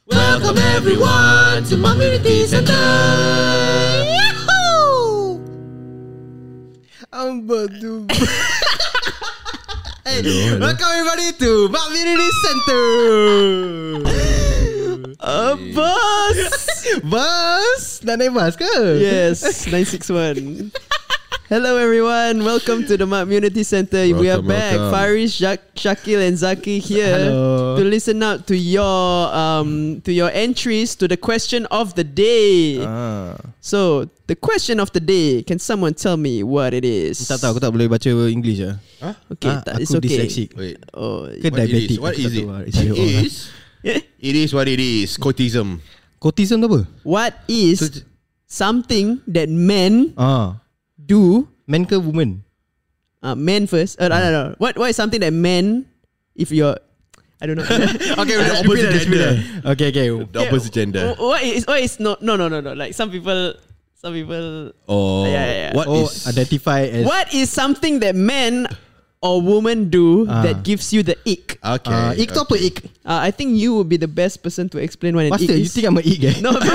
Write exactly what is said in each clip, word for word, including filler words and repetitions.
Welcome everyone to Community Center. Yahoo! I'm Badu. Hey, welcome everybody to Community Center. Uh, bus. Bus? Nak naik bus ke? Yes, nine six one. Hello everyone, welcome to the Community Center. Welcome, we are back. welcome. Faris, Jak- Shakil and Zaki here Hello. to listen out to your um to your entries to the question of the day. Ah. So, the question of the day, can someone tell me what it is? Tak tahu, aku tak boleh baca English lah. Huh? Okay, Ah, ta- it's aku okay. dyslexic. Wait. Oh, Ke What it diabetic? is? What Aku is tak it? tahu lah. It is. It is what it is. Quotism. Quotism tu apa? what is So- something that men Ah, do? man ke woman? Uh, men first. Uh, no, no, no. What what is something that men, if you're, I don't know. Okay, The let's opposite repeat that, let's repeat gender. that. Okay, okay. The opposite gender. What is what is no no no no no like some people some people Oh. Yeah, yeah, yeah. What Oh, is? identify as what is something that men or women do Ah. that gives you the ick? Okay. Ah, ik tu apa ik? Uh, I think you would be the best person to explain what an Master, ick you is. think I'm a ik eh? No, bro.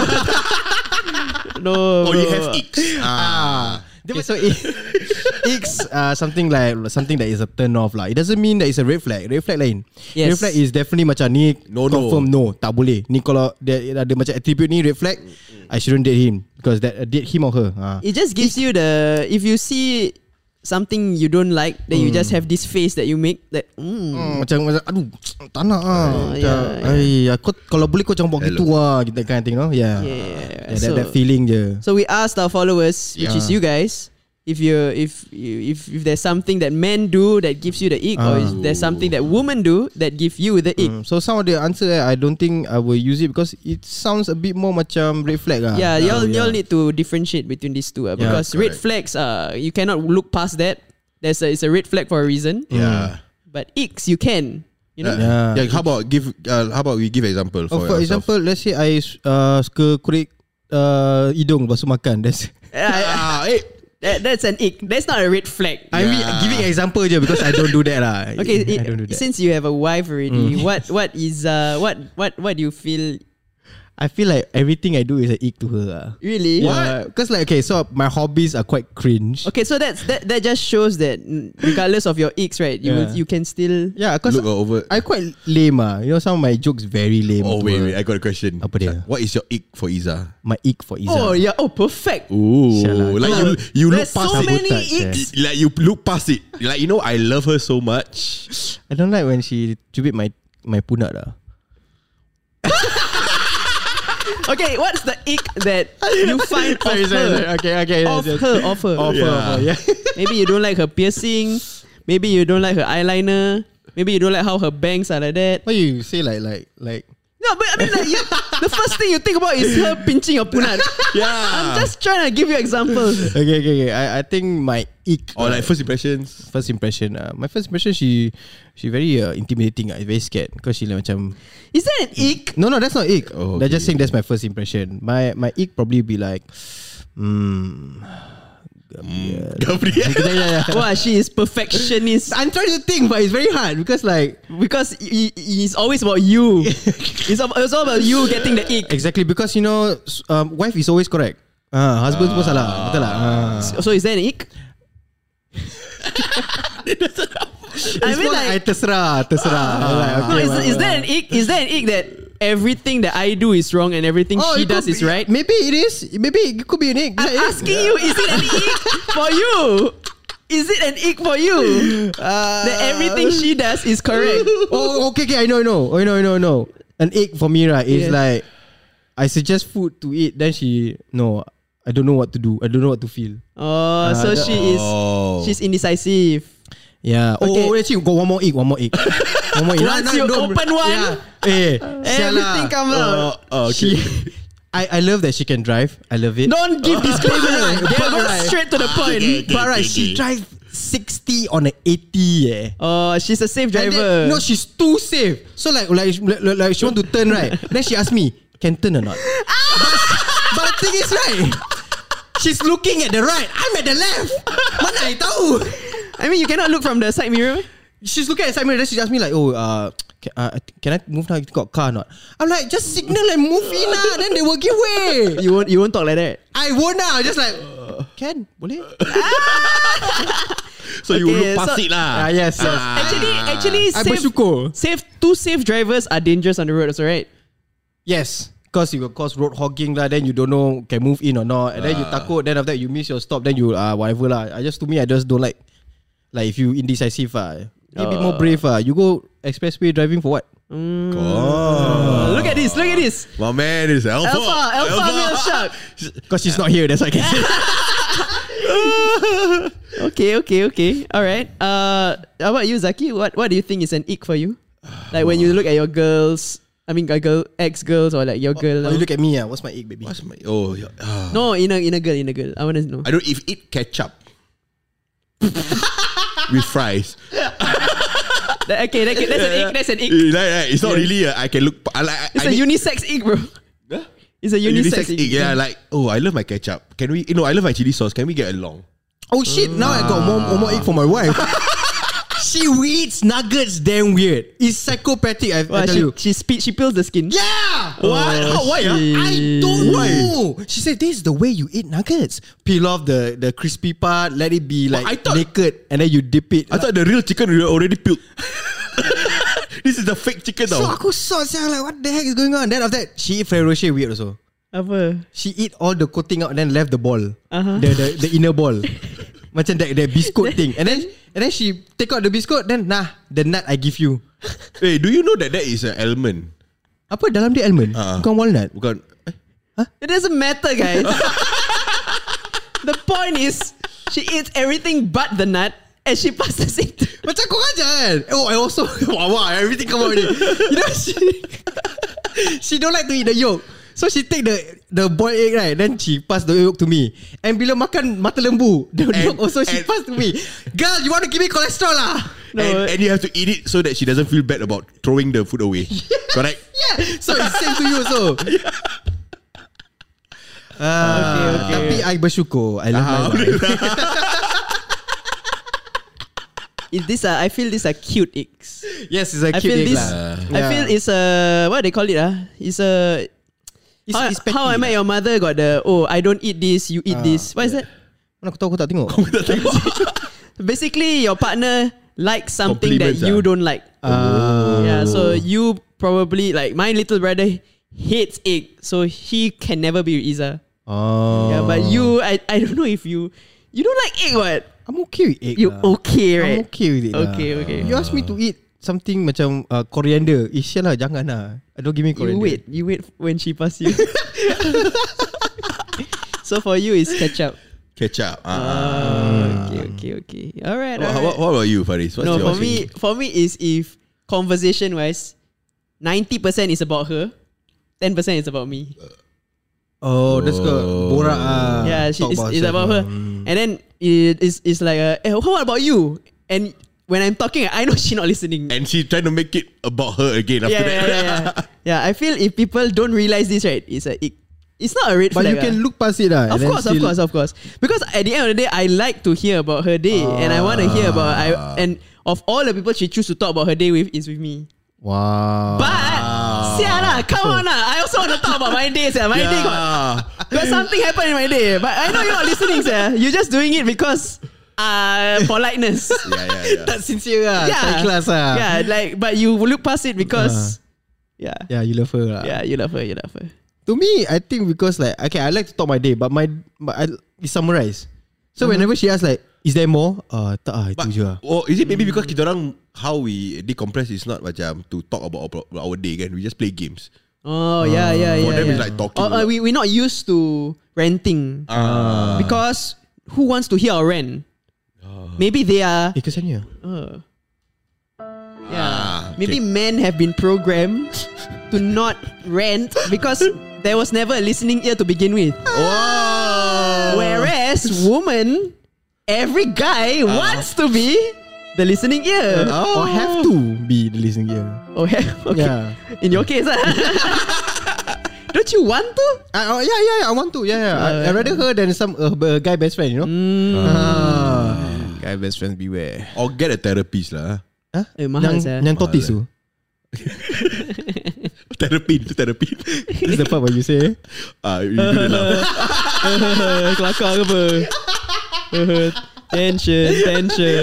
no. Oh, you bro. have icks. Ah. Okay, so it, it's uh, something like something that is a turn off lah. It doesn't mean that it's a red flag. Red flag lain. Yes. Red flag is definitely macam ni No, no. confirm no. Tak boleh. Ni kalau dia ada macam attribute ni red flag, I shouldn't date him because that uh, date him or her. Ha. It just gives you the, if you see something you don't like, then you just have this face that you make that mm. Hmm, macam macam aduh tak nak ah. Oh, Macam, yeah, ai aku kalau boleh kau jangan buat Hello. gitu ah, gitu kind of thing, no? Yeah. Yeah. Yeah, that, So- that feeling je. So we asked our followers, which Yeah. is you guys, if you if you, if if there's something that men do that gives you the ick, or Ah. is there something that women do that give you the ick? Mm, so some of the answer eh, I don't think I will use it because it sounds a bit more macam red flag ah. Yeah, Ah, y'all y'all need to differentiate between these two, uh, Yeah, because red correct. flags, uh, you cannot look past that. There's a, it's a red flag for a reason. Yeah. But icks you can, you know. Yeah. Yeah. yeah. How about give? Uh, how about we give example Oh, for, for yourself? example, let's say I uh, suka kurik uh, hidung lepas tu makan. That's Uh, Ah, eh. that, that's an ick. That's not a red flag. I mean Yeah. giving example je because I don't do that lah. Okay, I it- don't do that. since you have a wife already, what what is uh what what what do you feel? I feel like everything I do is an ick to her. Ah. Really? Yeah, because like okay, so my hobbies are quite cringe. Okay, so that's that. That just shows that mm, regardless of your icks, right? You will, Yeah. you can still. Yeah, because Look over. I quite lame ah. You know, some of my jokes very lame. Oh to wait, her. wait, I got a question. Apa dia? What is your ick for Iza? My ick for Iza. Oh yeah. Oh perfect. Ooh, Sialah. like Oh, you, you look There's past so it. many Sabotage, icks. yeah. Like you look past it. Like you know, I love her so much. I don't like when she cubit my my punat lah. Okay, what's the ick that you find of her? Okay, okay. Of her, of her. Of her, Yeah. of her, yeah. Maybe you don't like her piercing. Maybe you don't like her eyeliner. Maybe you don't like how her bangs are like that. Why you say like like like? No, but I mean, like, you, the first thing you think about is her pinching your punat. Yeah. I'm just trying to give you examples. Okay, okay, okay. I I think my ick Or like first impressions. first impression. Uh, my first impression, she she very uh, intimidating. I very scared because she like macam. Is that an ick? No, no, that's not ick. Oh, They're just okay. saying that's my first impression. My my ick probably be like, hmm. Gabriel. yeah, yeah, yeah. Wow, she is perfectionist. I'm trying to think, but it's very hard because like Because he, it's always about you. it's, all, it's all about you getting the ick. exactly because you know, s- um, wife is always correct. Ah, husband pun salah, betul lah. Ah. So is that an ick? I It's mean more like, I like, terserah, terserah. Like, no, okay, is, well, is that an ick? Is that an ick that everything that I do is wrong and everything Oh, she it does could is be- right? Maybe it is. Maybe it could be an ick. I'm Is that it? asking you, is it an ick for you? Is it an ick for you? That everything she does is correct. Oh, okay, okay. I know, I know. I know, I know, I know. An ick for me, right, is Yes. like I suggest food to eat, then she no, I don't know what to do. I don't know what to feel. Oh, so Uh, she is Oh. she's indecisive. Yeah. Oh, Okay. oh, actually, got one more ick, one more ick. One more ick. Once you open one, yeah. eh, everything sialah. comes out. Oh, oh, okay. She, I, I love that she can drive. I love it. Don't give disclaimer. Right, They but go right. straight to the point. Okay, okay. But right, she drive sixty on a eighty. Eh. Oh, she's a safe And driver. then, no, she's too safe. So like, like, like, like she want to turn right. Then she asked me, can turn or not? but, but the thing is right, she's looking at the right. I'm at the left. Mana I tahu? I mean, you cannot look from the side mirror. She's looking at the side mirror. Then she asked me like, oh, uh, can, uh, can I move now? You got car or not? I'm like, just signal and move in lah. Then they will give way. You won't you won't talk like that. I won't now. Just like, uh, can, boleh? So you Okay, look past so- it lah. Ah, yes, yes. Actually, actually, I safe, bersyukur. safe, two safe drivers are dangerous on the road also, right? Yes. Because you will cause road hogging lah. Then you don't know can move in or not. And then you takut. Then after that you miss your stop. Then you uh, whatever lah. I just to me I just don't like like if you indecisive ah. Be a bit more brave ah. You go expressway driving for what? Mm. Oh. Look at this, look at this. My man is Alpha. Alpha, Alpha, male shark. Because she's not here. That's why I can say. Okay, okay, okay. All right. Uh, how about you, Zaki? What What do you think is an ick for you? Like when you look at your girls, I mean, a girl, ex girls, or like your girl. Oh, you look at me ah. What's my egg, baby? What's my oh yeah, ah. No, in a in a girl, in a girl. I want to know. I don't if eat ketchup with fries. That- okay, that, that's an ick. That's an ick. Eh, like, like, it's not Yeah. really. A, I can look. I like. It's I a need- unisex ick, bro. Huh? It's a A unisex, unisex egg. Yeah, like oh, I love my ketchup. Can we? You know, I love my chili sauce. Can we get along? Oh shit! Now I got more, more egg for my wife. She eats nuggets damn weird. It's psychopathic. I, Well, I tell she you. she spit, she peels the skin. Yeah. Oh, Why? How, why? ah? shit. I don't know. She said this is the way you eat nuggets. Peel off the the crispy part. Let it be like I thought- naked, and then you dip it. I thought the real chicken already peeled. This is the fake chicken so though. aku saw saya like what the heck is going on? Then after that she eat Ferrero Rocher weird also. Apa? She eat all the coating out, then left the ball, Uh-huh. the, the the inner ball, macam that that biscuit thing. And then and then she take out the biscuit, then nah the nut I give you. Hey, do you know that that is an almond? Apa dalam dia almond? Ah. Bukan walnut. Bukan. Eh? It doesn't matter, guys. The point is, she eats everything but the nut, and she passes it. Macam kau aja kan. Oh, I also wow, wow, everything come out already. You know she she don't like to eat the yolk. So she take the the boiled egg right, then she pass the yolk to me. And bila makan mata lembu, the And- yolk also she and- pass to me. Girl, you want to give me cholesterol lah? No. And, and you have to eat it so that she doesn't feel bad about throwing the food away. Correct? Yeah. So it's same to you also. Ah, Okay, okay. Tapi I bersyukur. I love my wife. Is this a, I feel this a cute icks. Yes, it's a I cute feel egg this. lah. I Yeah. feel it's a what they call it ah. It's a. It's, how, it's petty how I Met lah. Your Mother got the oh I don't eat this, you eat Ah, this. What is that? Mana aku tahu aku tak tengok. Basically, your partner likes something that Compliments you ah. don't like. Ah. Yeah, so you probably like my little brother hates egg, so he can never be with Iza. Oh. Yeah, but you, I, I don't know if you, you don't like egg, what? I'm okay with egg You lah. okay, right? I'm okay with it lah. Okay, okay. You ask me to eat something macam uh, coriander. Eh, sial lah, jangan lah. Don't give me You coriander. wait, you wait when she pass you. So for you, it's ketchup. Ketchup. Ah. Oh, okay, okay, okay. All right, What, all right. what, what about you, Faris? What's No, your for me, for me is if conversation wise, ninety percent is about her, ten percent is about me. Oh, that's good. Borak ah. Yeah, she, Talk it's, it's herself about her. lah. Mm. And then it is it's like, a, eh, what about you? And when I'm talking, I know she's not listening. And she trying to make it about her again after yeah, that. yeah, yeah, yeah. Yeah, I feel if people don't realize this, right, it's a it, it's not a red But flag. you can ah. look past it lah. Of and then course, of still- course, of course. Because at the end of the day, I like to hear about her day, and I want to hear about I and of all the people she choose to talk about her day with is with me. Wow. But sial lah, come on lah. I also want to talk about my day, sir. My day got, got something happened in my day. But I know you're not listening, sir. You're just doing it because uh politeness. yeah, yeah, yeah. Tak sincere lah. Yeah. Tak ikhlas lah. Yeah, like but you look past it because yeah. Yeah, you love her lah. Yeah, you love her, you love her. To me, I think because like okay, I like to talk my day, but my, my I, it's summarized. So whenever she asks like, is there more? Uh, tak ah, But, itu je lah. oh, is it maybe because kita orang how we decompress is not macam to talk about our, our day kan? We just play games. Oh yeah, yeah, yeah. For them yeah. it's like talking. Oh, uh, we we're not used to renting Ah. because who wants to hear our rant? Maybe they are. Eh, kesiannya. Uh, yeah. Ah, okay. Maybe men have been programmed to not rant because there was never a listening ear to begin with. Wow. Whereas woman, every guy wants to be the listening ear. Or have to be the listening ear. Oh, yeah. Okay. Yeah. In your case, ah. Don't you want to? I, oh, yeah, yeah, I want to. Yeah, yeah. I, I rather her than some uh, uh, guy best friend, you know? Mm. Ah. Guy best friends beware. Or get a therapist lah. Huh? Eh, mahal yang, saya. yang tortoise tu. Therapy, itu therapy. This is the part where you say Ah, you do the laugh. Kelakar ke apa? Tension, tension.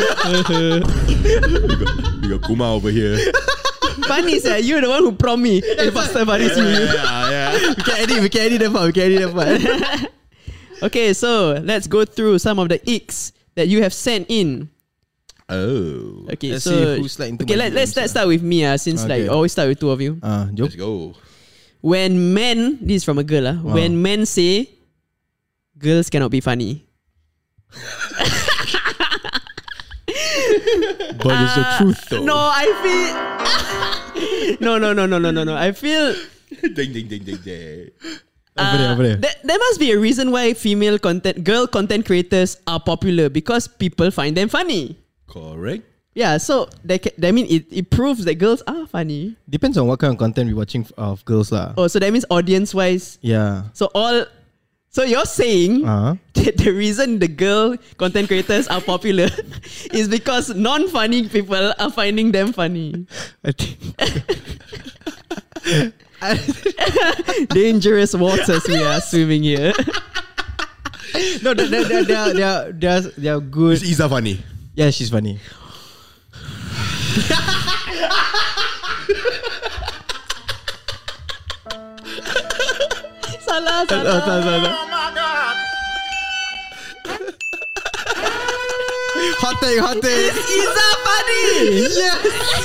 We got Kuma over here. Funny sir, you're the one who prompt me. Hey, Pastor Faris, you. Yeah, yeah. we can edit, we can edit that part, we can edit that part. Okay, so let's go through some of the icks that you have sent in. Oh. Okay, Let's so see who's like into okay, my let, let's D Ms, let's start with me. Uh, since Okay. like always start with two of you. Ah, jom. Let's go. When men, this is from a girl, uh, Ah. when men say girls cannot be funny. But it's the Uh, truth though. No, I feel. no, no, no, no, no, no, no. I feel. Ding, ding, ding, ding, ding. Apa dia, apa dia? There, there must be a reason why female content, girl content creators are popular because people find them funny. Correct. Yeah, so they ca- I mean it, it proves that girls are funny. Depends on what kind of content we're watching of girls lah. Oh, so that means audience wise. Yeah. So all. So you're saying Uh-huh. that the reason the girl content creators are popular is because non-funny people are finding them funny. I think Dangerous waters we are swimming here. no, they they they they they are they are they are good. Is Iza funny? Yeah, she's funny. Salah, Oh, salah. salah, salah. Hot take, hot take. Iza funny. Yes.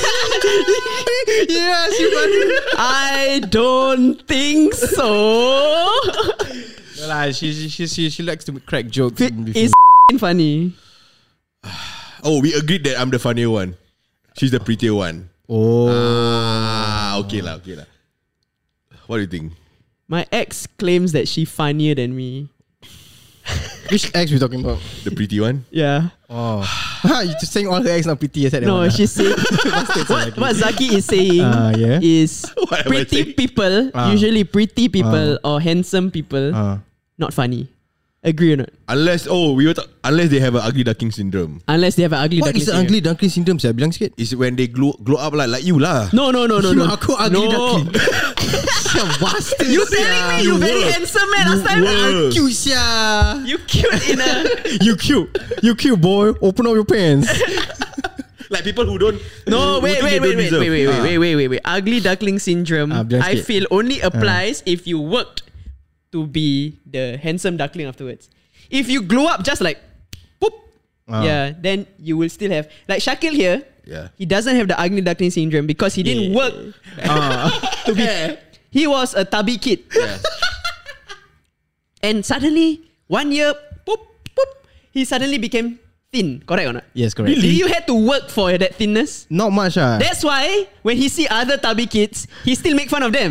Yes, you funny. I don't think so. No lah, she she she she, she likes to crack jokes. Is funny. Oh, we agreed that I'm the funnier one. She's the prettier one. Oh. Ah, okay lah, okay lah. What do you think? My ex claims that she funnier than me. Which ex we talking about? The pretty one? Yeah. Oh. you just saying all her ex not pretty. Said that No, one, she's saying what, what Zaki is saying Ah, yeah. is What am I pretty saying? people, Ah. usually pretty people or handsome people, Ah. not funny. Agree or not? Unless, oh, we were ta- unless they have an ugly duckling syndrome. Unless they have an ugly What duckling is an syndrome. ugly duckling syndrome? Saya bilang sikit. It's when they glow glow up like, like you lah. No, no, no, no, no. Aku ugly no. duckling. Sia bastard. You telling me you, You very were. handsome man last time? were. Cute sia. You cute in a... You cute. You cute boy. Open up your pants. Like people who don't. No, who wait, think wait, they wait, don't wait, deserve. wait, wait, Ah. wait, wait, wait, wait. Ugly duckling syndrome, Ah, bilang I sikit. feel only applies if you worked to be the handsome duckling afterwards. If you glow up just like, poop, Ah. yeah, then you will still have like Shakil here. Yeah. He doesn't have the ugly duckling syndrome because he didn't work Ah. to be. He was a tubby kid, Yeah. and suddenly one year, poop, poop, he suddenly became thin. Correct or not? Yes, correct. Did you had to work for that thinness? Not much ah. That's why when he see other tubby kids, he still make fun of them.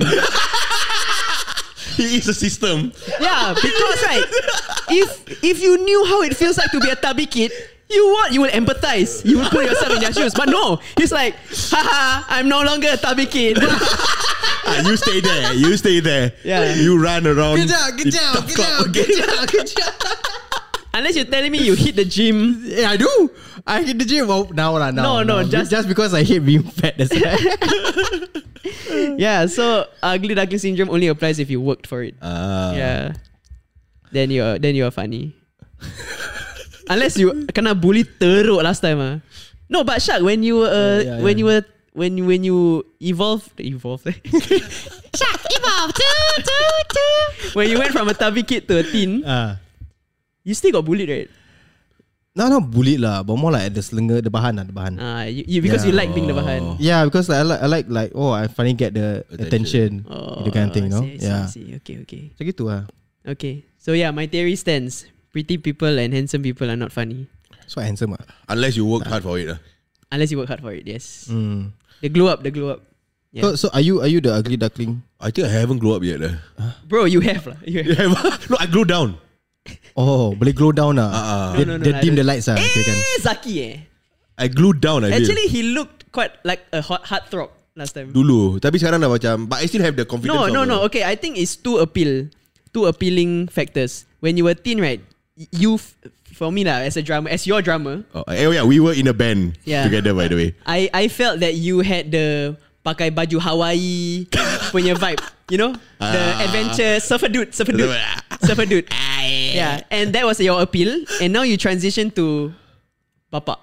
He is a system. Yeah, because right, if if you knew how it feels like to be a tubby kid, you what you will empathize. You will put yourself in their shoes. But no, he's like, haha, I'm no longer a tubby kid. Ah, you stay there. You stay there. Yeah. You run around. Kejap, in kejap, tough club kejap, again. kejap, kejap. Unless you're telling me you hit the gym. Yeah, I do. I hit the gym. Well, now lah, No, now. no, now. just- just because I hate being fat. That's why. Yeah, so ugly duckling syndrome only applies if you worked for it. Ah. Yeah. Then you're then you're funny. Unless you kena bully teruk last time ah. No, but Shak, when you were uh, Yeah, yeah, when yeah. you were when you when you evolve evolve Shak, evolve. Toot, toot, toot. when you went from a tubby kid to a teen, Ah. you still got bullied, right? No, not bullied lah, but more like at the slinger, the bahan lah, the bahan. Ah, you, you because you Yeah. like being the bahan. Yeah, because like, I like, I like like, oh, I finally get the Attention. attention, Oh, the kind of thing, you know? I see, I see, Yeah. I see. Okay, okay, Macam gitu lah. okay. So yeah, my theory stands. Pretty people and handsome people are not funny So handsome ah. Unless you work hard for it. ah. unless you work hard for it. Yes, Mm. they glow up. They glow up. Yeah. So, so are you are you the ugly duckling? I think I haven't grown up yet. lah. Bro, you have lah. You have. No, I grew down. Oh, boleh glow down lah. Ah, ah. Dia, No, no, no, dia no, dim I the lights lah. kira kan. Eh, Zaki eh. I glued down. I feel. Actually, he looked quite like a hot heartthrob last time. Dulu. Tapi sekarang dah macam, but I still have the confidence. No, of no, a- no. Okay, I think it's two appeal, two appealing factors. When you were teen, right? You, f- for me lah, as a drummer, as your drummer, Oh, eh, oh yeah, we were in a band Yeah. together, by the way. I I felt that you had the pakai baju Hawaii punya vibe. You know? The adventure surfer dude, surfer dude. Surfer dude. Yeah, and that was your appeal, and now you transition to Papa.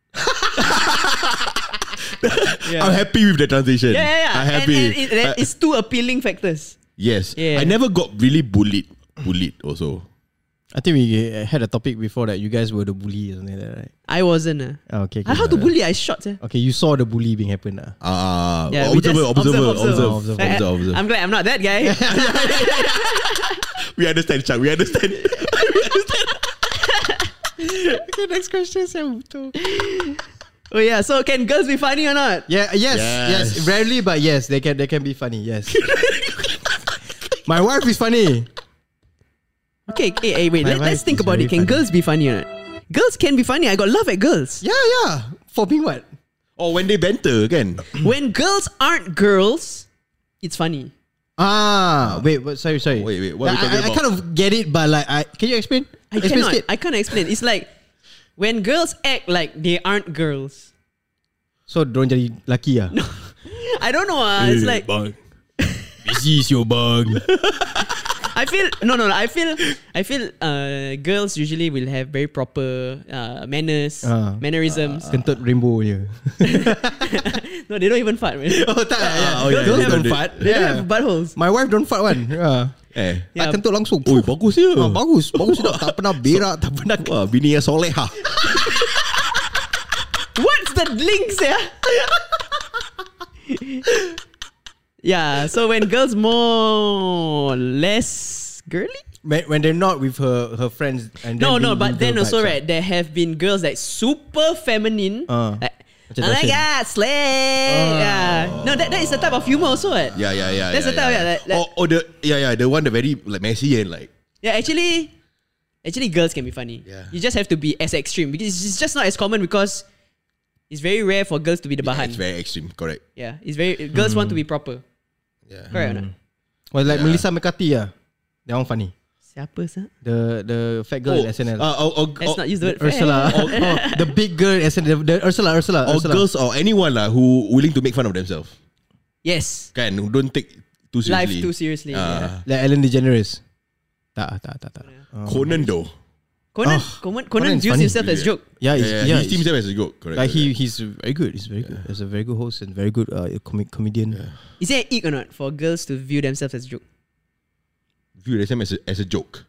Yeah. I'm happy with the transition. Yeah, yeah, yeah. I'm happy. And, and it, that Uh, is two appealing factors. yes. Yeah. I never got really bullied. Bullied also. I think we had a topic before that you guys were the bully or something like that, right? I wasn't. Uh. Oh, okay, okay. How to bully? I shot. Uh. Okay, you saw the bully being happen. Uh. Ah, Yeah, we observer, just observer, observe, observe, observe. observe, I, observe, observe. I'm glad I'm not that guy. We understand, Chuck. We understand. Okay, next question. Oh yeah. So can girls be funny or not? Yeah, yes, yes, Yes. Rarely, but yes, they can. They can be funny. Yes. My wife is funny. Okay. Hey, hey wait. My Let, let's wife think is about very it. Can funny. girls be funny or not? Girls can be funny. I got love at girls. Yeah, yeah. For being what? Or when they banter, kan? When girls aren't girls, it's funny. Ah, wait, what, sorry, sorry. Wait, wait, what are we I, talking I, I about? kind of get it, but like, I can you explain? I explain cannot. sikit? I can't explain. It's like when girls act like they aren't girls. So, don't jadi laki ah? I don't know. Uh, it's like bang. This is your bug. I feel no no no. I feel I feel uh, girls usually will have very proper uh, manners, Ah. mannerisms. Kentut rainbow je. No, they don't even fart, man. Oh, tak. Yeah. oh, yeah, Girls yeah, don't yeah. fart. They don't Yeah. have buttholes. My wife don't fart one. Yeah. Eh. Yeah. Tak kentut langsung. Oi, bagus je. Ah, bagus. Bagus tak. Tak pernah berak. Tak pernah. Wah, bini yang soleh ha. What's the links, yeah? Yeah, so when girls more less girly? When, when they're not with her her friends. And No, then no, being- but being then girl also vibes, right, there have been girls like super feminine. Ah. Like, Macam oh my Dashin. god, slay! Yeah. No, that, that is the type of humor also. Right? Yeah, yeah, yeah. That's yeah, the type, yeah. yeah, like- like- or, or the yeah, yeah, the one the very like messy and like Yeah, actually, actually girls can be funny. Yeah. You just have to be as extreme because it's just not as common because it's very rare for girls to be the yeah, bahan. it's very extreme. Correct. Yeah, it's very girls want to be proper. Yeah. Correct or not? Well, like Yeah. Melissa McCarthy ah. That one funny. Siapa sah? The the fat girl in S N L. Uh, or, or, Let's or, not use the word Ursula. fat. oh, oh, the big girl in S N L. The, the Ursula, Ursula, or Ursula. girls or anyone lah who willing to make fun of themselves. Yes. Kan, who don't take too seriously. Life too seriously. yeah. Ah. Like Ellen DeGeneres. Tak, tak, tak, tak. Oh. Conan though. Conan, Oh, Conan, Conan Conan is views funny. himself as Yeah. joke. Yeah, Yeah, he's, yeah, yeah, he sees himself as a joke. Correct. like he correct. he's very good. He's very good. He's a very good host and very good uh, com- comedian. Yeah. Is there an ick or not for girls to view themselves as joke? view them as a, as a joke.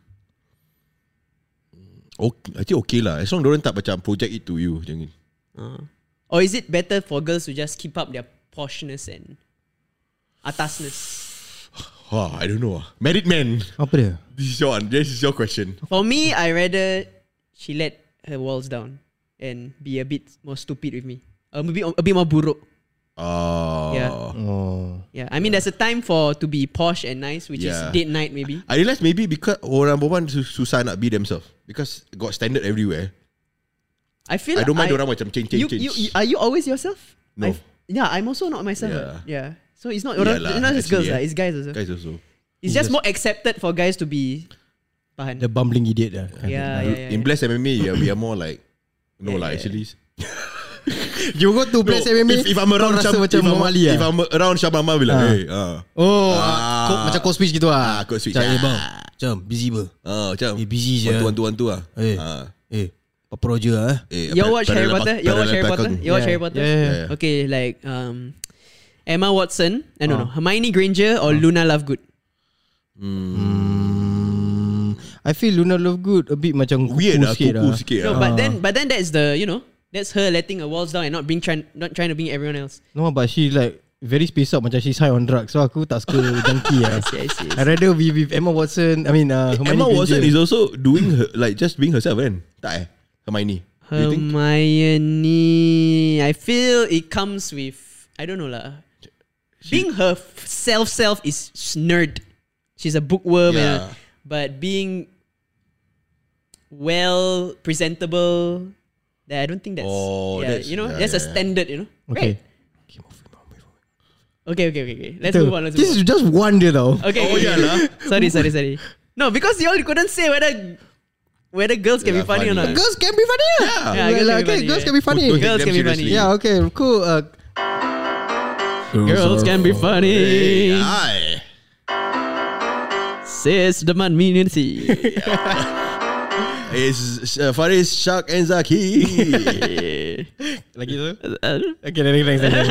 Okay, I think okay lah. As long diorang tak macam project it to you macam ni. Uh. Or is it better for girls to just keep up their poshness and atasness? Wah, I don't know ah. Married man. Apa dia? This is your one. This is your question. For me, I rather she let her walls down and be a bit more stupid with me. Uh, maybe a bit more buruk. Oh. Yeah. Oh. Yeah, I mean there's a time for to be posh and nice, which Yeah. is date night maybe. I realise maybe because orang perempuan su- susah nak be themselves because got standard everywhere. I feel I don't mind I, orang macam change change you, change. you, you, are you always yourself? No. I, yeah, I'm also not myself. Yeah. Yeah. yeah. So it's not, Yeah orang, lah, it's not just girls, actually, lah, yeah. it's guys also. Guys also. It's just more accepted for guys to be bahan. The bumbling idiot lah. yeah, yeah, yeah, In yeah. Bless M M A, yeah, we are more like no Yeah, lah yeah. actually. You go to Bless M M A. If, if I'm around rasa Syam, macam if, I'm, Muhammad Ali if lah. I'm around Syam Ahmad, be like, Ah. hey, ah. Oh, Ah. ah. Ko, macam code switch gitu ah. Ah, code switch. Macam, eh Ah. bang, macam busy ber. Ah, macam. Eh, busy je. Wantu, wantu, wantu lah. Eh. Ah. Eh, apa Roger ah? Eh, You pa- watch Harry parallel Potter? park- You watch parallel Harry Potter? parking. You watch Yeah. Harry Potter? Yeah, yeah, yeah. Yeah. Okay, like um, Emma Watson. I don't Ah. know. Hermione Granger or Luna Lovegood. Hmm. I feel Luna Lovegood a bit macam kuku Weird lah, sikit kuku lah. sikit No, lah. but then, but then that's the you know that's her letting her walls down and not being trying, not trying to bring everyone else. No, but she like very spaced out macam she's high on drugs. So aku tak suka junkie lah. I see, I see. I rather be with Emma Watson. I mean, uh, Hermione Emma Watson Granger. is also doing her, like just being herself kan? Tak eh? Hermione. Do you think? Hermione, I feel it comes with I don't know lah. Being her f- self self is s- nerd. She's a bookworm, Yeah. and, but being well presentable, that I don't think that's Oh, yeah, that's- you know yeah, that's a yeah, yeah. standard, you know. Okay. Right? Okay, okay, okay, okay. Let's move on. Let's This move is just one day though. on. Okay, Oh, okay, yeah okay. lah. Sorry, sorry, sorry. No, because you all couldn't say whether whether girls can Yeah, be funny, or funny. not. Girls can be funny lah. Yeah, Like, girls can be okay, funny, girls yeah. can be funny. Don't take Girls them can be funny. seriously. Yeah, okay, cool. Uh, Girls can be funny. Aye. Says the man community. It's uh, Faris, Shak and Zaki. Lagi tu? Okay, next, next, next.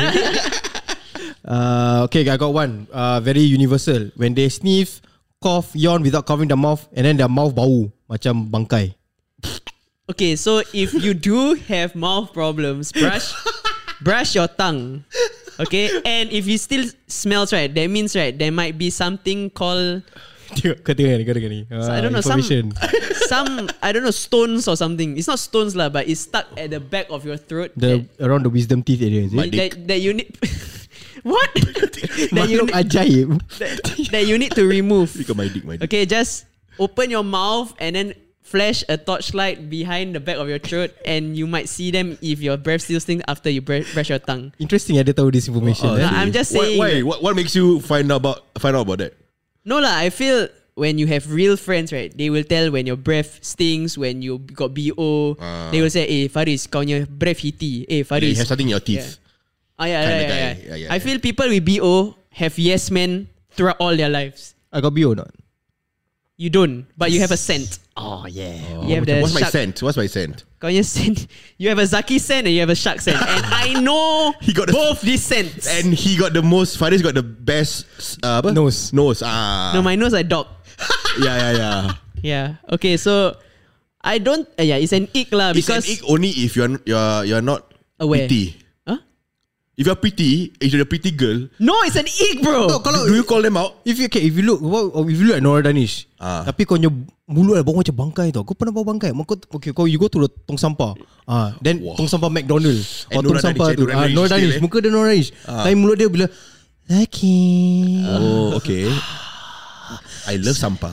uh, okay, I got one. Uh, very universal. When they sniff, cough, yawn without covering the mouth, and then their mouth bau macam bangkai. Okay, so if you do have mouth problems, brush brush your tongue. Okay, and if you still smells right, that means right there might be something called Kau tengok ni, kau tengok ni. Uh, I don't know some information. some I don't know stones or something. It's not stones lah, but it's stuck at the back of your throat. The around the wisdom teeth area, is My it? dick. that, that you need. What? that you Makhluk need, ajaib. that, that you need to remove. Look at my dick, my dick. Okay, just open your mouth and then flash a torchlight behind the back of your throat, and you might see them if your breath still stinks after you brush, brush your tongue. Interesting, ada tahu this information. Oh, eh? No, I'm just saying. Why? Why? What, what makes you find out about find out about that? No lah, I feel when you have real friends, right, they will tell when your breath stinks, when you got B O. Ah. They will say, "Eh, Faris, kau punya breath heaty. Eh, You Faris." have something in your teeth. Ah, yeah, yeah, Kinda yeah, guy. yeah. Yeah, yeah, I yeah. feel people with B O have yes men throughout all their lives. I got B O not? You don't, but you have a scent. Oh yeah. You have the What's my shark- scent? What's my scent? Kau punya scent. You have a Zaki scent and you have a shark scent, and I know He got the- both these scents. And he got the most. Faris got the best uh, apa? Nose. Nose. Ah. No, my nose I dog. Yeah, yeah, yeah. Yeah. Okay, so I don't. Uh, yeah, it's an ick lah It's because an ick only if you're you're you're not Aware. pretty. Huh? If you're pretty, if you're a pretty girl, No, it's an ick, bro. No, kalau do you call them out? If you okay, if you look, what, if you look at Nora Danish, Ah. tapi kau punya mulut ada bau macam bangkai tau. Kau pernah bau bangkai? Kau okay, kau you go to the tong sampah. Ah, then Wah. tong sampah McDonald. And Or tong Nora sampah Danish, tu. eh, Nora Ah, Danish Nora still, Danish, eh? muka dia Nora Danish. Ah. Tapi mulut dia bila Lucky. Oh, okay. I love sampah.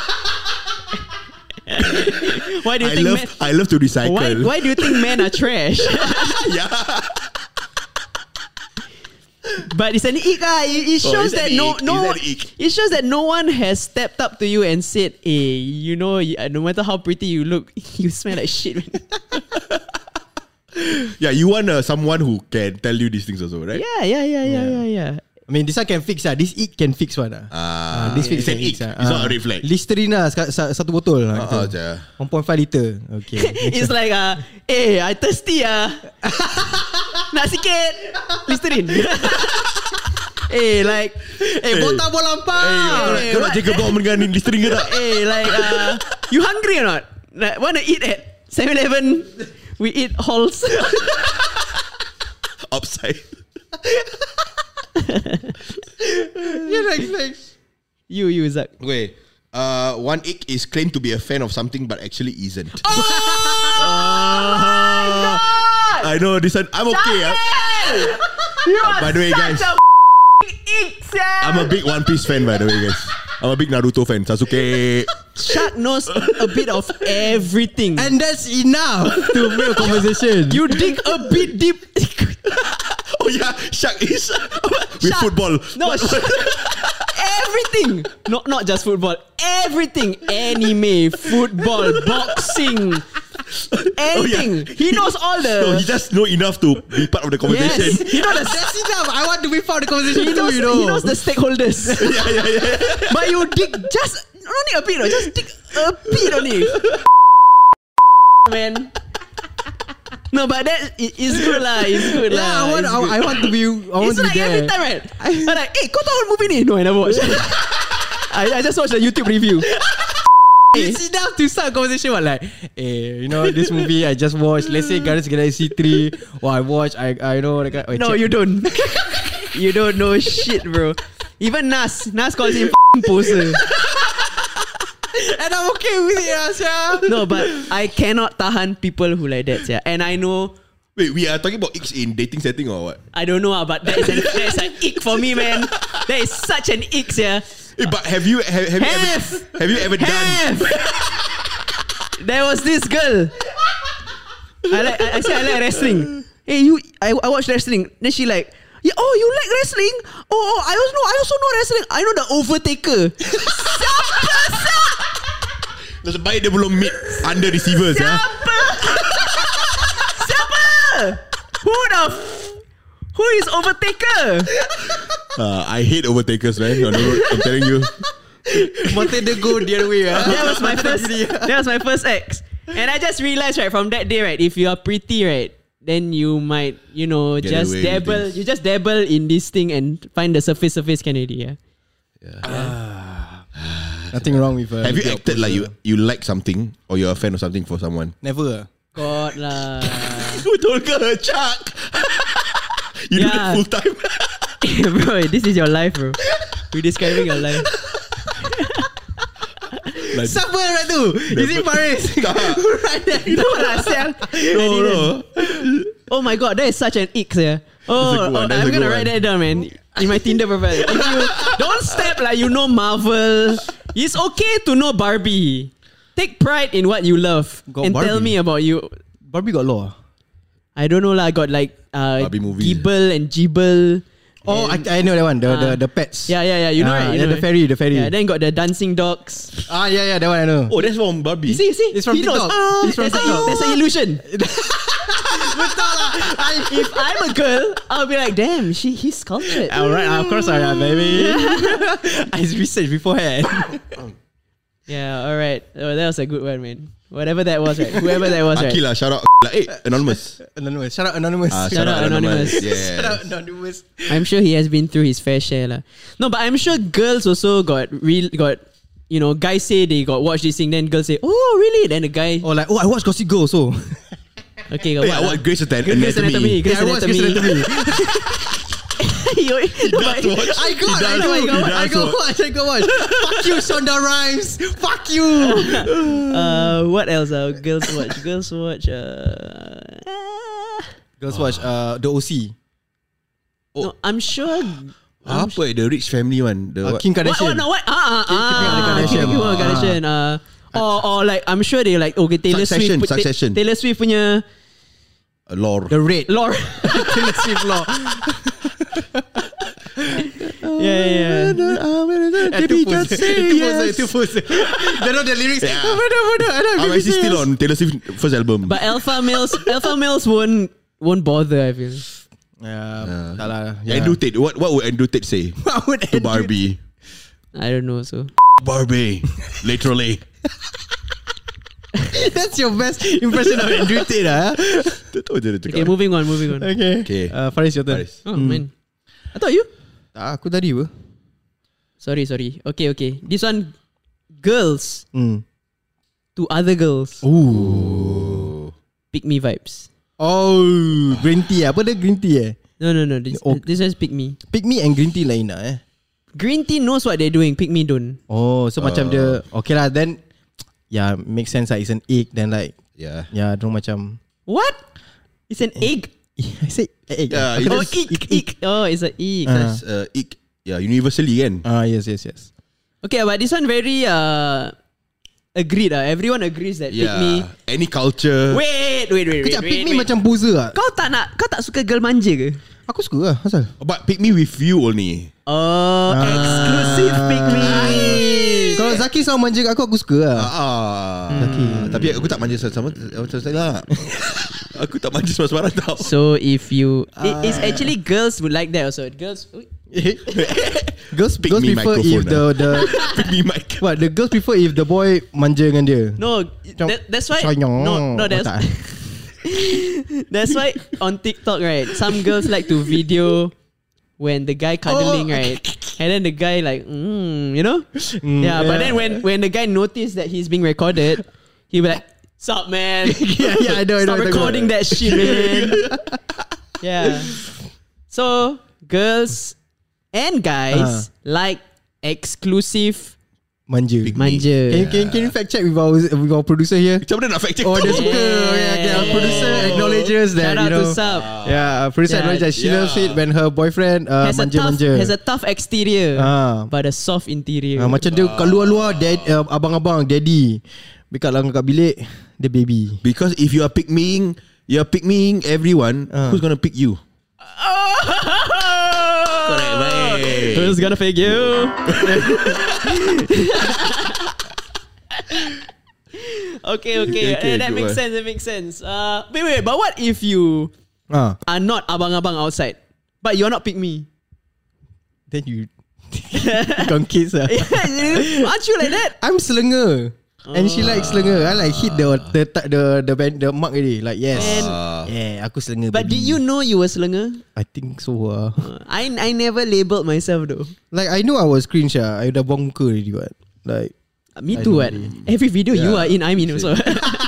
Why do you I think love men, I love to recycle. why, why do you think men are trash? Yeah. But it's an ick ah. It, it Oh, shows it's that an no ick. no It's an ick. it shows that no one has stepped up to you and said, "Hey, you know, y- no matter how pretty you look, you smell like shit." Man. Yeah, you want uh, someone who can tell you these things also, right? yeah, yeah, yeah, yeah, yeah, yeah. I mean, this one can fix ah. This ick can fix one ah. Ah, this fix it's an can ick. fix, ah. It's not Ah. a red flag. Listerine lah, seka- sa- satu botol lah. Ah, gitu. ah, one point five liter. Okay. It's like uh, eh, I thirsty ah. Nak sikit Listerine. eh, like eh, botak bola lampau. Eh, Kau nak what? jaga bawang dengan Listerine ke tak? eh, like uh, you hungry or not? Like, wanna eat at seven eleven? We eat halls. Upside. Yeah, next, next. You, you, Zach. Wait. Uh, one ick is claimed to be a fan of something but actually isn't. Oh my God! I know this one. I'm okay. I'm, You are by the way, guys, such a ick, I'm a big One Piece fan. By the way, guys, I'm a big Naruto fan. Sasuke. Shark knows a bit of everything. And that's enough to make a conversation. You dig a bit deep. Oh yeah, Shaq is with Shark- football. No, What- Shark- everything. Not not just football. Everything. Anime, football, boxing, anything. He knows all the. No, he just know enough to be part of the conversation. Yes, he knows the. That's enough. I want to be part of the conversation He too, knows, you know. he knows the stakeholders. yeah, yeah, yeah. But you dig just only a bit, no, just dig a bit only. Man. No, but that i- is good lah. It's good Yeah, lah. I want, It's I, good. I want to be, I want It's to be like there. every time, right? I'm like, hey, kau tahu movie ni? No, I never watch. I, I just watched the YouTube review. It's enough to start a conversation. What like, eh, you know, this movie I just watched. Let's say Guardians of the Galaxy three. Or I watch, I, I know. Like, oh, No, check. you don't. You don't know shit, bro. Even Nas, Nas calls him f***ing poser. And I'm okay with it, Asya. No, but I cannot tahan people who like that, yeah. And I know, Wait, we are talking about icks in dating setting or what? I don't know, ah, but that is an, that is an ick for me, man. That is such an ick, yeah. Eh, but have you have, have you ever Have. have you ever done? Have. There was this girl. I like. I, I say I like wrestling. Hey, you. I, I watch wrestling. Then she like, yeah. Oh, you like wrestling? Oh, oh I also know. I also know wrestling. I know the Overtaker. Siapa? Siapa? Nasib baik dia belum meet under receivers ya. Siapa? Siapa? Who the? F- Who is overtaker? Uh, I hate overtakers, man. On the road, I'm telling you. Wanted to go the other way. Ah. That was my first. That was my first ex, and I just realized right from that day, right, if you are pretty, right, then you might, you know, Get just away with dabble. things. You just dabble in this thing and find the surface, surface Kennedy. Yeah. Nothing wrong with. Uh, Have you the acted like opposite. you you like something or you're a fan of something for someone? Never. God lah. Betul ke, Chuck? You do Yeah. that full time. Bro, this is your life, bro. You're describing your life. Like, Siapa right tu? Is it Faris? Right there. You know what I said? no, no. Oh my god, that is such an ick, yeah. Oh, That's a good one, oh, that's I'm a good gonna write one. that down, man. In my Tinder profile. If you don't step like you know Marvel. It's okay to know Barbie. Take pride in what you love. Got and tell Barbie? me about you. Barbie got law. I don't know lah. I got like uh, Barbie movie. Gibble and Jibble. Oh, I, and, I know that one. The Ah. the, the pets. yeah, yeah, yeah. You know, Ah, right? You yeah, know, the ferry, the ferry. Yeah, then got the dancing dogs. Ah, yeah, yeah, that one I know. Oh, that's from Barbie. You see, you see? It's from He knows. TikTok. Ah, It's from that's, a, TikTok. that's an illusion. If I'm a girl, I'll be like, damn, she he's sculpted. Alright, of course I am, baby. I researched beforehand. Yeah, alright. Oh, that was a good one, man. Whatever that was, right? Whoever that was, right? Akila, shout out. Like, hey, anonymous. Anonymous. Shout out Anonymous. Ah, Shout out Anonymous. Yes. Shout out Anonymous. I'm sure he has been through his fair share, lah. No, but I'm sure girls also got real got. You know, guys say they got watch this thing, then girls say, "Oh, really?" Then the guy, Or like, oh, I watched Gossip Girl also. okay, got Yeah, what? what Grey's Anatomy. Grey's Anatomy. Grey's Yeah, I watched Anatomy. Grey's Anatomy. You- no, but- watch. I got, He I does. got, He I does got watch. watch, I got watch. Fuck you, Shonda Rhimes. Fuck you. Uh, what else? Uh, girls watch. Girls watch. Uh, Girls watch uh, The O C. no, I'm sure. Apa the rich family one? The Uh, what? Kim What? Kardashian. What? No, what? Ah, ah, Kim ah. Kardashian. Kim Kardashian. Uh, or, or like, I'm sure they like, okay, Taylor Succession, Swift. put- Succession. Taylor Swift punya A lore. The Red. lore. Taylor Swift law. yeah, yeah, yeah. Itu pose. Itu pose. Itu pose. They know the lyrics. Yeah. Bodoh, bodoh. I don't I'm know. actually still on Taylor Swift first album. But alpha males, alpha males won't won't bother. I feel. Yeah, tak lah. Andrew Tate. What what would Andrew Tate say What would to Barbie? I don't know. So Barbie, literally. That's your best impression of Andrew Tate lah. Tak tahu je dia cakap. okay, moving on, moving on. Okay. Okay. Uh, Faris, your turn. Faris. Oh man, I thought you. Tak, aku tadi apa? Sorry, sorry. Okay, okay. This one, girls Hmm. to other girls. Ooh. Pick me vibes. Oh, green tea. Apa dia green tea eh? No, no, no. This, Oh. this is pick me. Pick me and green tea lain lah eh. Green tea knows what they're doing. Pick me don't. Oh, so uh. macam dia okay lah, then yeah, makes sense lah. It's an egg, then like Yeah. yeah, don't macam What? It's an egg. I say egg. Yeah, Aku Oh, it's- just- egg, egg. Oh, it's an egg. Ah. That's uh, ik, yeah, universally kan. Ah, yes, yes, yes. Okay, but this one very uh agreed. Uh. Everyone agrees that pick Yeah. me. Any culture. Wait, wait, wait, wait. Kejap, wait, pick me wait. macam poser lah. Kau tak nak, kau tak suka girl manja ke? Aku suka lah, asal. But pick me with you only. Oh, Ah. exclusive pick me. Kalau Zaki sama manja kat aku, aku suka lah. Ah. Zaki. Tapi aku tak manja sama macam saya lah. Aku tak manja sembarang tau. So if you, it, it's actually girls would like that also. Girls, Girls, Pick girls me prefer microphone if the the Pick me mic. what the girls prefer if the boy manja dengan dia. no, that, that's why. Sayang. No, no, Oh, that's tak. that's why on TikTok, right? Some girls like to video when the guy cuddling, Oh. right? And then the guy like, mm, you know, Mm, yeah. But then when when the guy noticed that he's being recorded, he be like, "Sup, man? yeah, yeah, I know, I know. Stop I know. recording that shit, man." Yeah. So girls and guys like exclusive Manja. manja. Can you, can, you- can you fact check with our with our producer here? Macam mana nak fact check Oh, tu? dia suka. Okay, okay, our producer acknowledges that, Shout out you know. to Sup. Yeah, our producer Yeah. acknowledges that she Yeah. loves it when her boyfriend uh, has a tough manja-manja. has a tough exterior, Ah. but a soft interior. Ah, macam dia kat luar-luar dad, uh, abang-abang, daddy. Dekat dalam kat bilik, dia baby. Because if you are pick meing, you are pick meing everyone, Ah. who's gonna pick you? Correct, baik. Who's gonna pick you? okay, okay, Okay, okay, Eh, that good makes one. sense. That makes sense. Uh, wait, wait. But what if you Ah. are not abang-abang outside, but you're not pick me. Then you Gone kids ah. Aren't you like that? I'm selenger. And she like selenger. I like hit the the the the the, the mark already. Like yes. And, yeah, aku selenger. but baby. did you know you were selenger? I think so. Uh. Uh, I I never labelled myself though. Like I know I was cringe. Ah, I dah buang muka already. What? Like Uh, me I too. know What? already. Every video you Yeah. are in, I'm in also.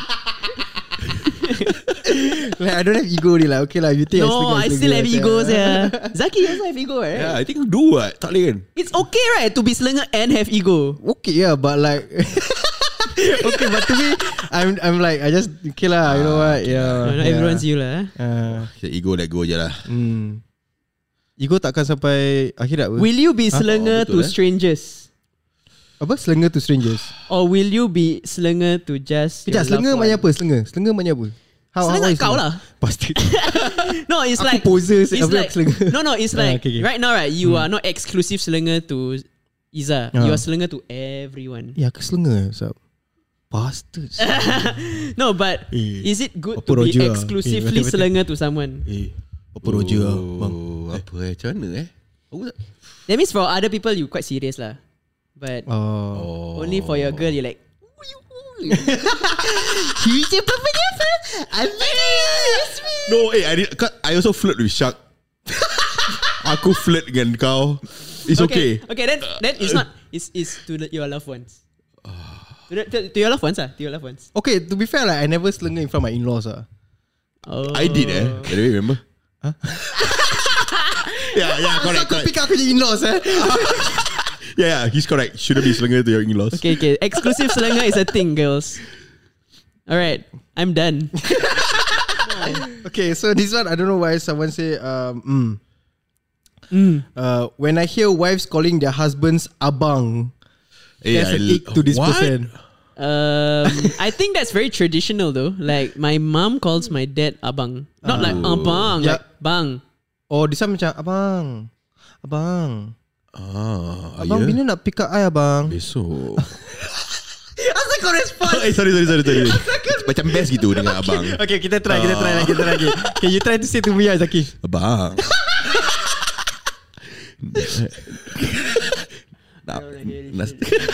like I don't have ego already. Like okay lah. You think No, I I, still have egos. Yeah. Zaki also have ego, right? Yeah, I think do what? Tak boleh kan? It's okay, right, to be selenger and have ego. Okay, yeah, but like okay, but to me, I'm I'm like I just okay lah. You know what? Yeah, Not yeah. everyone's you lah. Uh, Say ego let go je lah. hmm. Ego takkan sampai akhirat apa? Will you be selenger Oh, betul, to eh? strangers, Apa? Selenger to strangers. or will you be selenger to just? Sekejap, your selenger loved maknanya one? apa? Selenger. Selenger maknanya apa? How, Selenger how is kau selenger? lah. Pasti. No, it's Aku like poser, it's apa like aku selenger? no, no, it's Ah, like okay, okay. right now, right? You are not exclusive selenger to Iza. Ah. You are selenger to everyone. Ya, aku selenger. Sab. Bastard. No, but Eh, is it good apa to be roja lah. exclusively Eh, betul-betul. selenger to someone? Eh, apa roja lah, bang. Oh, apa eh? Macam mana eh? Aku tak... That means for other people you quite serious lah, but Oh. Oh. only for your girl you like. No, eh, I, did, I also flirt with Shark. Aku flirt dengan kau. It's okay. Okay, then then it's not. It's it's to the, your loved ones. To, the, to, to your loved ones ah, to your loved ones. Okay, to be fair, like I never selenger in front of my in-laws ah. Oh. I did eh. By the way, remember? Huh? yeah, yeah, correct, Kau correct. pick aku je in-laws eh. Yeah, yeah, he's correct. Shouldn't be slinger to your in-laws. Okay, okay. Exclusive selenger is a thing, girls. All right, I'm done. Okay, so this one I don't know why someone say um mm, Mm. uh, when I hear wives calling their husbands abang, Eh, there's I an l- ick to this what? person. Um, I think that's very traditional though. Like my mom calls my dad abang, not like Oh. abang, Yeah. like bang. Oh, this one macam abang, abang, Ah, abang yeah. bila nak pick up I abang? Besok. Asal kau respond? eh, sorry, sorry, sorry, sorry. Macam best gitu dengan abang. Okay, kita try, kita try lagi, kita try lagi. Okay, you try to say to me, Zaki. Abang. nak, nas,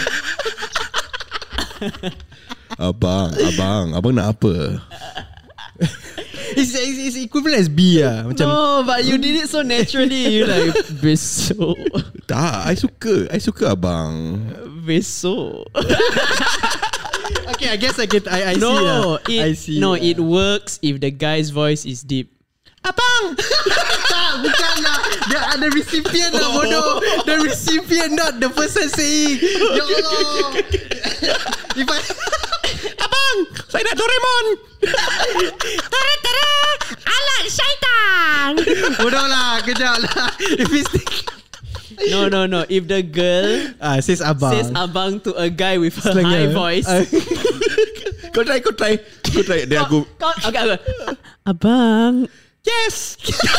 abang, abang, abang nak apa? It's, it's, it's equivalent as B lah. Macam No, but you did it so naturally. You like beso, Tak, I suka, I suka abang. beso. okay, I guess I get, I, I see No, lah. it, I see. no, lah. it works if the guy's voice is deep. Abang. Tak, bukan lah. The, the recipient lah bodoh. The recipient, not the person saying. Ya Allah. If I Abang, saya nak Doraemon. Tara-tara, alat syaitan. bodoh lah, kejap lah. If it's No, no, no. If the girl ah, says abang. says abang to a guy with a Slang high ah. voice, Ah. Kau try, kau try. Kau try. Then aku... kau, okay, okay. Abang. Yes.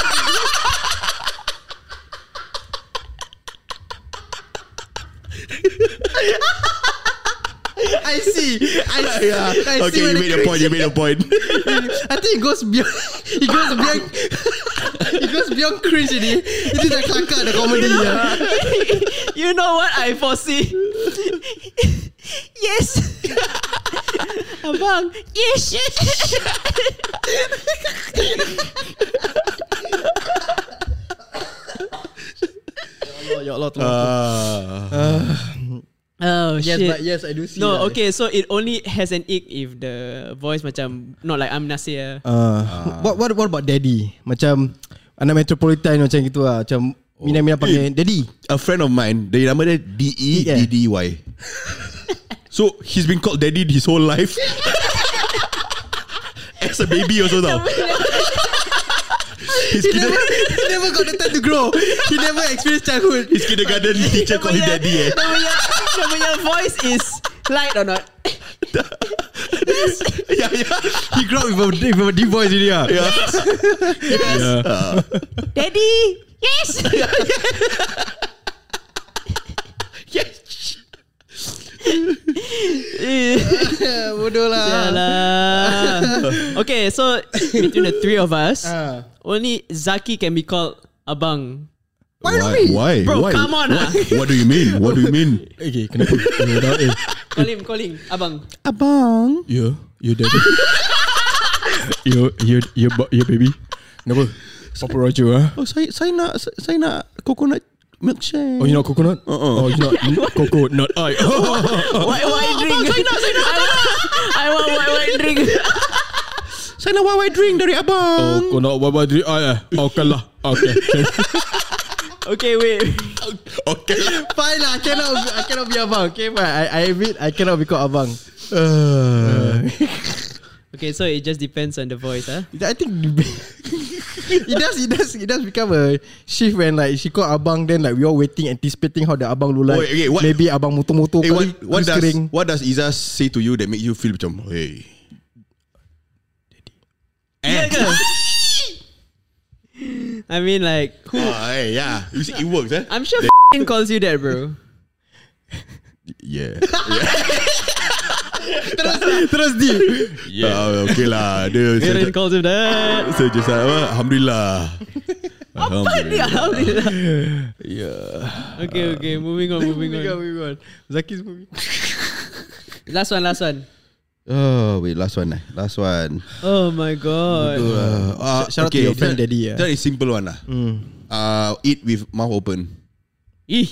I see. I see. Yeah. I see Okay, where you the made a point. You made a point. I think it goes beyond. It goes beyond. It goes beyond cringe ini. Itu dah kelakar dah comedy ya. You know what I foresee? Yes. Abang. Yes. Ya Allah, Ah. Oh Yes, shit. but yes, I do see. No, lah. okay. So it only has an ick if the voice macam not like I'm Nasir. Uh, what what what about daddy? Macam anak metropolitan macam gitu lah. Macam mina-mina panggil daddy. A friend of mine, dia nama dia D E D D Y. So he's been called daddy his whole life. As a baby also tau. His, He kinder, never, he never got the time to grow. He never experienced childhood. his kindergarten teacher called him daddy eh. Dia punya, dia punya voice is light or not? Yeah, yeah. He grew up with a, with a deep voice really ah. Yeah. Yeah. Uh, Daddy. Yes. yes. Bodoh lah. Yalah. Okay, so between the three of us, Ah. only Zaki can be called Abang. Why not Why? me? Why? Bro, Why? come on, What, ah. what do you mean? What do you mean? Okay, kenapa? Eh, dah, eh. Call him, call him. Abang. Abang. Ya, ya daddy. Ya, ya, ya, ba- ya baby. Kenapa? Papa Roger ah. Oh, saya saya nak saya nak coconut milkshake. Oh, you nak coconut? Uh-uh. Oh, you nak coconut I. White white drink. Saya nak, saya nak. I want white white drink. Saya nak white white drink dari abang. Oh, kau nak baba drink I eh? Okay lah. Okay. Okay, wait. Okay lah. Fine lah, I cannot, I cannot be abang. Okay, fine. I, I admit I cannot be called abang. Uh, Okay, so it just depends on the voice, huh? I think it does, it does, it does become a shift when like she called abang, then like we all waiting, anticipating how the abang look like. Oh, okay, what- Maybe abang motor-motor. hey, what, kali, what does kering. what does Izzah say to you that make you feel macam, hey? Yeah, ke? I mean, like, who? Ah, hey, yeah. You see, it works, eh? I'm sure calls you that, bro. Yeah. Terus, terus di. Yeah. Uh, okay lah. Dia Aaron calls him that. saya just apa? Alhamdulillah. Alhamdulillah. Alhamdulillah. Yeah. Okay, okay. Moving on, moving Moving on, on. moving on. Zaki's movie. Last one, last one. Oh, wait. Last one. Eh. Last one. Oh my god. Uh, uh, Shout out to your friend that- Daddy, yeah. That is simple one lah. Hmm. Uh, eat with mouth open. Ih.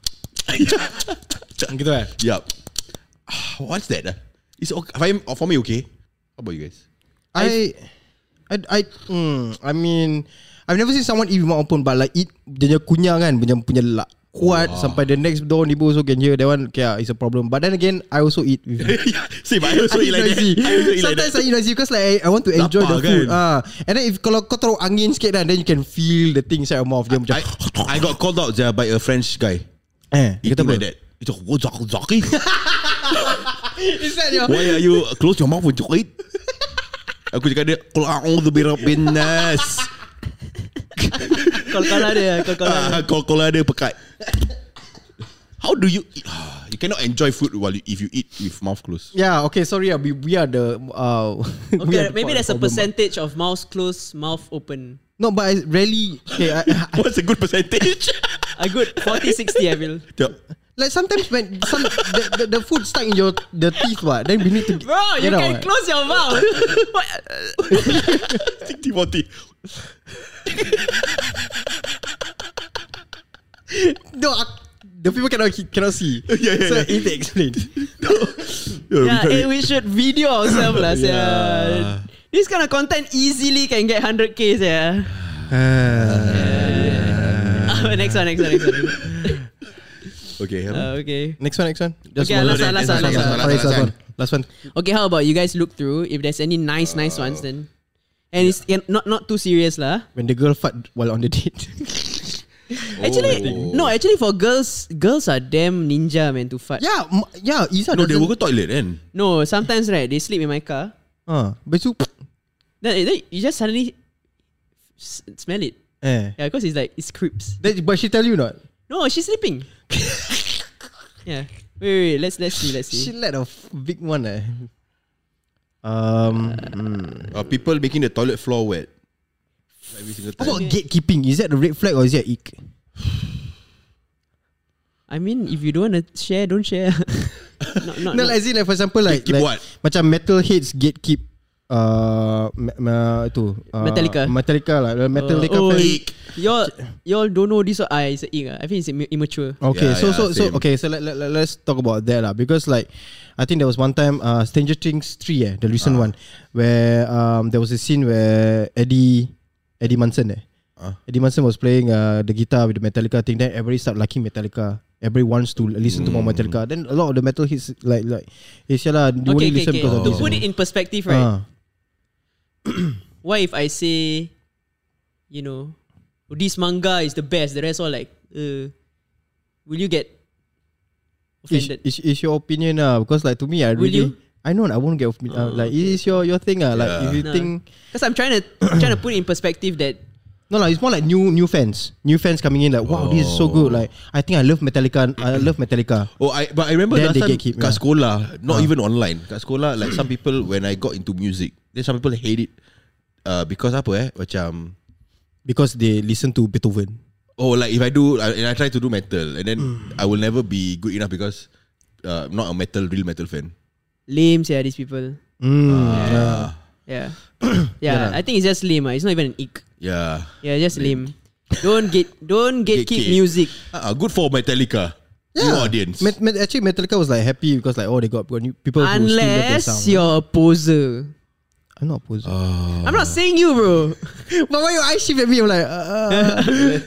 Gitu eh? Yup. Ah, What's that? Uh? It's okay. For me- For me, okay. How about you guys? I, I, I, mm, I mean, I've never seen someone eat with mouth open, but like eat dia punya kunyah kan, punya punya lak kuat sampai the next door neighbor also can hear. That one, okay, ah, it's a problem. But then again, I also eat with. See, but I also eat like that. noisy. I also eat like Sometimes that. I eat noisy because like I, I want to enjoy Lapar the food. kan? Ah, and then if kalau kau taruh angin sikit kan, then you can feel the thing inside your mouth. Dia macam. I, I got called out yeah, by a French guy. Eh, Eating kata apa? like that. It's like, what Zaki? Is that your? Why are you close your mouth when you eat? Aku cakap dia, Qul a'udhu birabbin nas. Kol-kola dia, kol-kola dia. Ah, Kol kola dia pekat. How do you eat? You cannot enjoy food while you, if you eat with mouth closed. Yeah. Okay. Sorry. ah, We we are the. Uh, we are Okay, the maybe there's a problem. percentage of mouth closed, mouth open. No, but I rarely. Okay. I, I, What's a good percentage? A good forty sixty, I feel. like sometimes when some the, the, the food stuck in your the teeth, what? Then we need to. Bro, you get out, can what? close your mouth. What? sixty forty. No, I, the people cannot cannot see. Yeah, yeah, so yeah. I need to explain. Yeah, eh, we should video ourselves lah. Yeah. This kind of content easily can get one hundred K, yeah. Uh, next one, next one, next one. Okay. Uh, okay. Next one, next one. Just Okay, one last one, last one, last one. Alright, last one. Last one. Okay, how about you guys look through? If there's any nice, nice ones, then and it's yeah, not not too serious lah. When the girl fart while on the date. Actually, no. Actually, for girls, girls are damn ninja, man, to fart. yeah, m- yeah. Isa No, they doesn't- will go toilet then. No, sometimes right, they sleep in my car. Ah, but you. Then, then you just suddenly s- smell it. Eh. Yeah, because it's like it's creeps. That, but she tell you not. No, she's sleeping. Yeah. Wait, wait, wait. Let's let's see. Let's She see. let a f- big one eh. Um. hmm. Uh, people making the toilet floor wet. Every single How time. about gatekeeping? Is that the red flag or is that ick? I mean, if you don't want to share, don't share. not, not, No, not. as in like for example like, Gatekeep like what? macam metal heads gatekeep uh, ma- ma- itu uh, Metallica. Metallica lah. Metallica oh, fan. ick. Y'all, y'all don't know this. Ah, it's a ick. ah. I think it's imma- immature. Okay, Yeah, so yeah, so so same. okay, so let, let, let- let's talk about that lah because like I think there was one time uh, Stranger Things three eh, the recent one where um, there was a scene where Eddie Eddie Munson eh. Ah. Eddie Munson was playing uh, the guitar with the Metallica thing. Then everybody start liking Metallica. Everybody wants to listen to more Metallica. Then a lot of the metal hits like like eh, sialah, you only Okay, okay, listen okay. because of To this. put it in perspective, right? Ah. What if I say, you know, oh, this manga is the best. The rest all like, uh, will you get It's, offended? it's, it's your opinion lah. Because like to me, I Will really, you? I know I won't get offended. Uh, Oh, like it is your your thing ah. Like Yeah. if you No. think Because I'm trying to trying to put it in perspective that no lah, it's more like new new fans, new fans coming in like wow, this is so good. Like I think I love Metallica. I love Metallica. Oh, I but I remember Then last they time gatekeep, kat yeah. sekolah, not Ah. even online. Kat sekolah, like some people when I got into music, then some people hate it uh, because apa eh, macam because they listen to Beethoven. Oh, like if I do, I, and I try to do metal, and then mm. I will never be good enough because uh, I'm not a metal, real metal fan. Lame, yeah, these people. Mm, yeah. yeah. Yeah. yeah. yeah. I think it's just lame. Uh. It's not even an ick. Yeah. Yeah, just lame. Don't get don't get keep music. Uh, good for Metallica. Yeah. New audience. Met, met, actually, Metallica was like happy because like oh they got new people who still love their sound. Unless you're a poser. I'm not a poser. Uh, I'm not saying you, bro. But why you eye shift at me? I'm like, uh,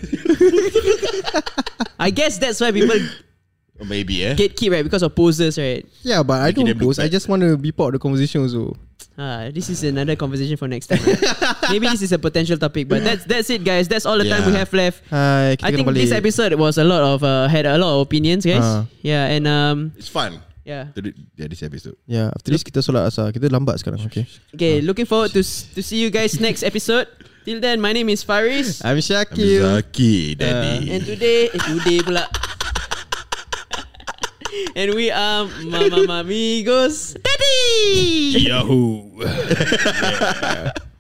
I guess that's why people maybe eh gatekeep, right? Because of posers, right? Yeah, but I don't pose. I just want to be part of the conversation also. Ah, this is another conversation for next time. Right? Maybe this is a potential topic, but that's that's it, guys. That's all the yeah. time we have left. Hai, I think this episode was a lot of uh, had a lot of opinions, guys. Uh. Yeah, and um, it's fun. Yeah. Yeah, this episode. Yeah, after this kita solat asar. Kita lambat sekarang. Okay. Okay, looking forward to to see you guys next episode. Till then, my name is Faris. I'm Shakil. I'm Zaki, Daddy. Uh, and today, eh, today pula. And we are Mama Amigos Daddy. Yahoo. Yeah.